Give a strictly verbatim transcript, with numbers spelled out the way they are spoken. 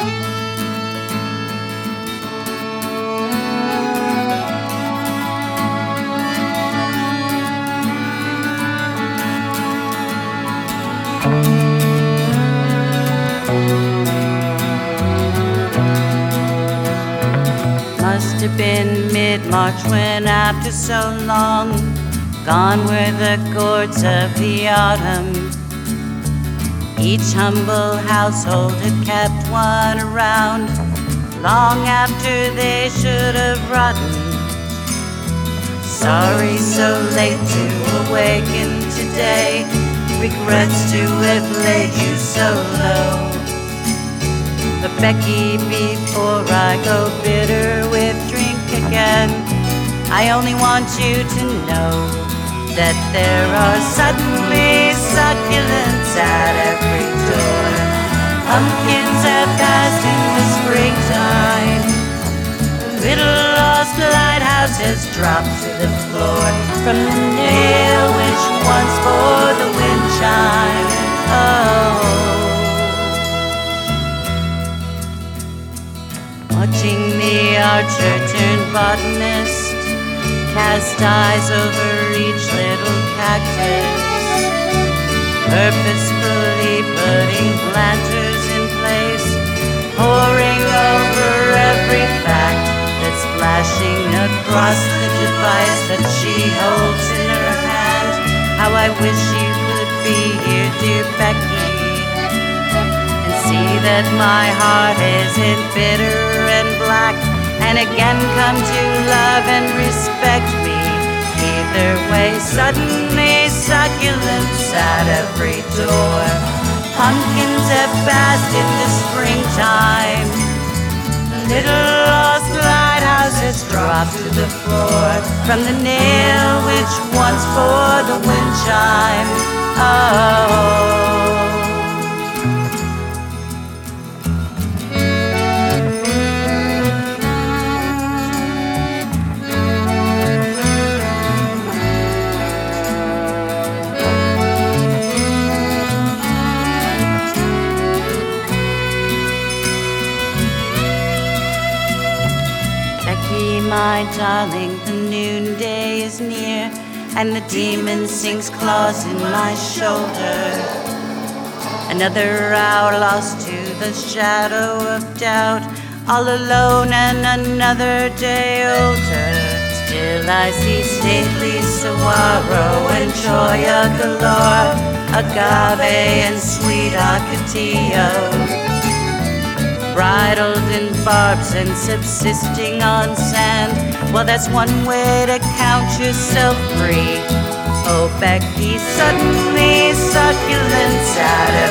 Must have been mid-March when after so long gone were the gourds of the autumn. Each humble household had kept one around long after they should have rotten. Sorry so late to awaken today, regrets to have laid you so low. But Becky, before I go bitter with drink again, I only want you to know that there are suddenly succulents at every door. Pumpkins have passed in the springtime. The little lost lighthouse has dropped to the floor from the nail which once bore the wind chime. Oh, watching the archer turn botanist, cast eyes over each little cactus, purposefully putting planters in place, poring over every fact that's flashing across the device that she holds in her hand. How I wish you could be here, dear Becky, and see that my heart isn't bitter and black, and again come to love and respect me. Either way, suddenly succulents at every door. Pumpkins have passed into springtime. The little lost lighthouse has dropped to the floor from the nail which once bore the wind chime. Oh, my darling, the noonday is near, and the demon sinks claws in my shoulder. Another hour lost to the shadow of doubt, all alone and another day older. Still I see stately saguaro and joy galore, agave and sweet ocotillo, bridled in barbs and subsisting on sand. Well, that's one way to count yourself free. Oh, Becky, suddenly succulents at